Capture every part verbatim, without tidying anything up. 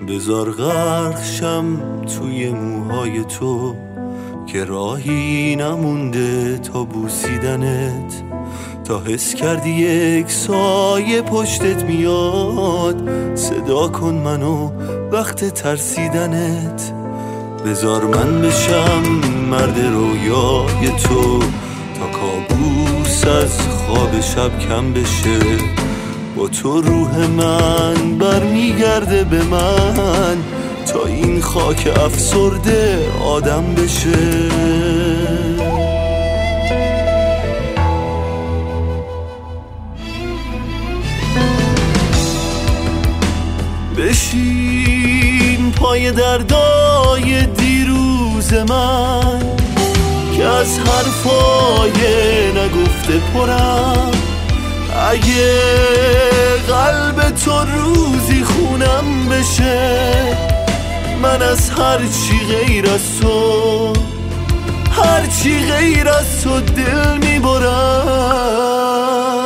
بذار غرق شم توی موهای تو که راهی نمونده تا بوسیدنت، تا حس کردی یک سایه پشتت میاد. صدا کن منو وقت ترسیدنت، بذار من بشم مرد رویای تو تا کابوس از خواب شب کم بشه. با تو روح من برمیگرده به من تا این خاک افسرده آدم بشه. بشین پای دردای دیروز من که از حرفای نگفته پرم. اگه قلب تو روزی خونم بشه، من از هر چی غیر از تو، هر چی غیر از تو دل میبرم.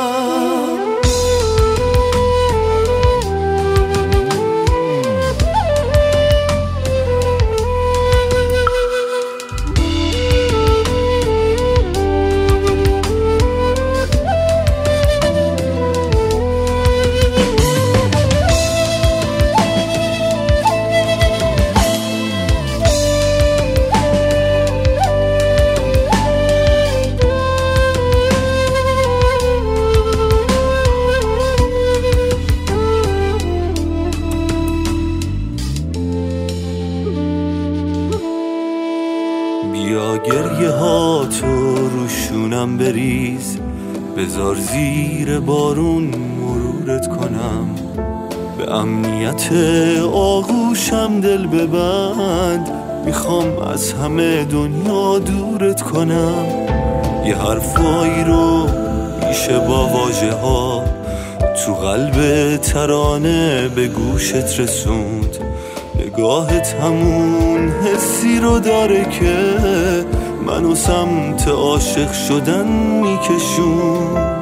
بیا گریه ها تو روشونم بریز، بذار زیر بارون مرورت کنم. به امنیت آغوشم دل ببند، میخوام از همه دنیا دورت کنم. یه حرفایی رو میشه با واژه ها تو قلب ترانه به گوشت رسوند. نگاهت همون حسی رو داره که منو سمت عاشق شدن میکشون.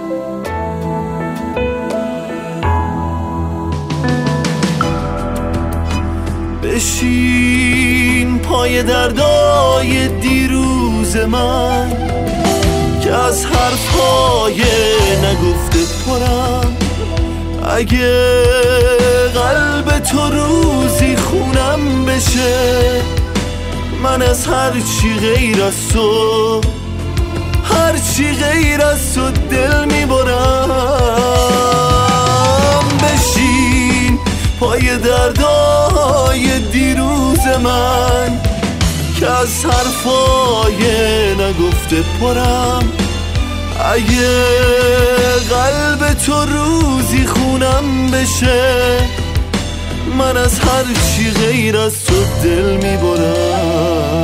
بشین پای دردای دیروز من که از حرفای نگفته پرم. اگه قلب تو روزی خونم بشه، من از هر چی غیر از تو، هر چی غیر از تو دل میبرم. بشین پای دردای دیروز من که از حرفای نگفته پرم. اگه قلب تو روزی خونم بشه، من از هر چی غیر از تو دل میبرم.